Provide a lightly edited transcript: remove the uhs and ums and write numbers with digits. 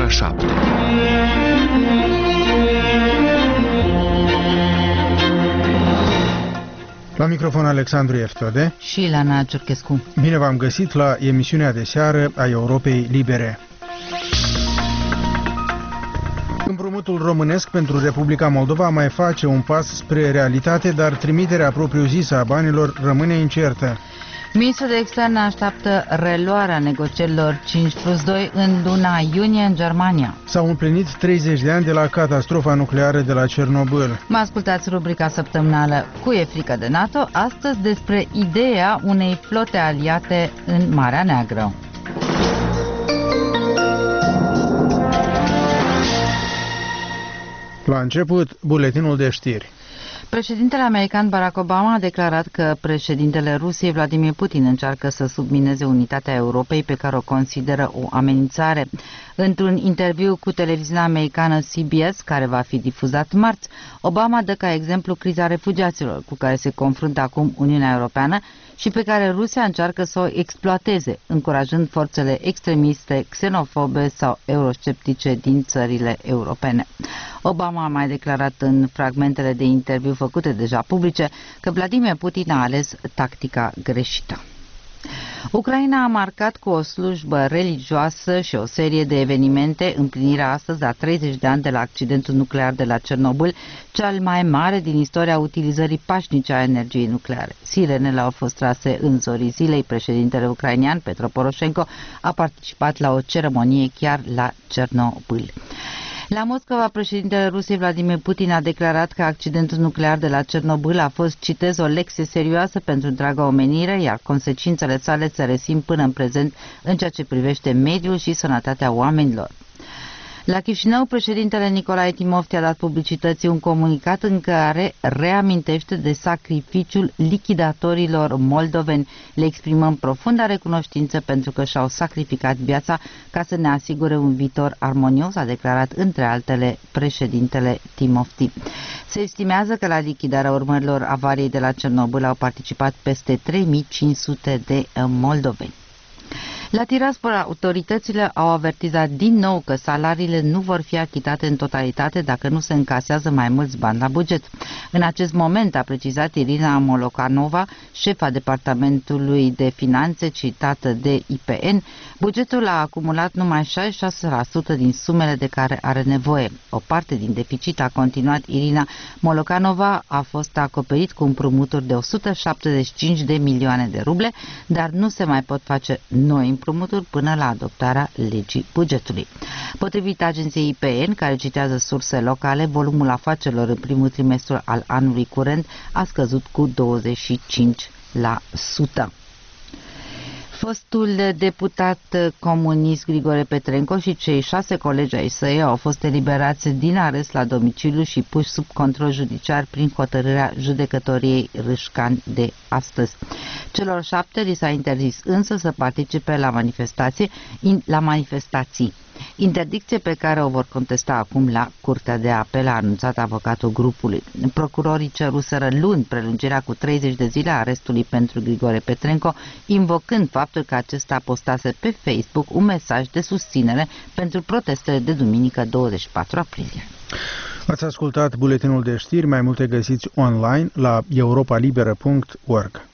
ora 7. La microfon Alexandru Eftode și Lana Ciurchescu. Bine v-am găsit la emisiunea de seară a Europei Libere. Împrumutul românesc pentru Republica Moldova mai face un pas spre realitate, dar trimiterea propriu-zisă a banilor rămâne incertă. Ministrul de Externe așteaptă reluarea negocierilor 5+2 în luna iunie în Germania. S-au împlinit 30 de ani de la catastrofa nucleară de la Cernobâl. Mă ascultați rubrica săptămânală Cu e frică de NATO, astăzi despre ideea unei flote aliate în Marea Neagră. La început, buletinul de știri. Președintele american Barack Obama a declarat că președintele Rusiei Vladimir Putin încearcă să submineze unitatea Europei, pe care o consideră o amenințare. Într-un interviu cu televiziunea americană CBS, care va fi difuzat marți, Obama dă ca exemplu criza refugiaților cu care se confruntă acum Uniunea Europeană și pe care Rusia încearcă să o exploateze, încurajând forțele extremiste, xenofobe sau eurosceptice din țările europene. Obama a mai declarat în fragmentele de interviu făcute deja publice că Vladimir Putin a ales tactica greșită. Ucraina a marcat cu o slujbă religioasă și o serie de evenimente împlinirea astăzi a 30 de ani de la accidentul nuclear de la Cernobâl, cel mai mare din istoria utilizării pașnice a energiei nucleare. Sirenele au fost trase în zorii zilei. Președintele ucrainean Petro Poroșenko a participat la o ceremonie chiar la Cernobâl. La Moscova, președintele Rusiei Vladimir Putin a declarat că accidentul nuclear de la Cernobâl a fost, citez, o lecție serioasă pentru întreaga omenire, iar consecințele sale se resimt până în prezent în ceea ce privește mediul și sănătatea oamenilor. La Chișinău, președintele Nicolae Timofti a dat publicității un comunicat în care reamintește de sacrificiul lichidatorilor moldoveni. Le exprimăm profunda recunoștință pentru că și-au sacrificat viața ca să ne asigure un viitor armonios, a declarat între altele președintele Timofti. Se estimează că la lichidarea urmărilor avariei de la Cernobâl au participat peste 3500 de moldoveni. La Tiraspol, autoritățile au avertizat din nou că salariile nu vor fi achitate în totalitate dacă nu se încasează mai mulți bani la buget. În acest moment, a precizat Irina Molokanova, șefa Departamentului de Finanțe citată de IPN, bugetul a acumulat numai 66% din sumele de care are nevoie. O parte din deficit, a continuat Irina Molokanova, a fost acoperit cu împrumuturi de 175 de milioane de ruble, dar nu se mai pot face noi împrumuturi până la adoptarea legii bugetului. Potrivit agenției IPN, care citează surse locale, volumul afacerilor în primul trimestru al anului curent a scăzut cu 25%. Fostul deputat comunist Grigore Petrenco și cei 6 colegi ai săi au fost eliberați din arest la domiciliu și puși sub control judiciar prin hotărârea judecătoriei Râșcan de astăzi. Celor 7 li s-a interzis însă să participe la manifestații. Interdicție pe care o vor contesta acum la Curtea de Apel, a anunțat avocatul grupului. Procurorii ceruseră luni prelungirea cu 30 de zile a arestului pentru Grigore Petrenco, invocând faptul că acesta postase pe Facebook un mesaj de susținere pentru protestele de duminică 24 aprilie. Ați ascultat buletinul de știri, mai multe găsiți online la europalibera.org.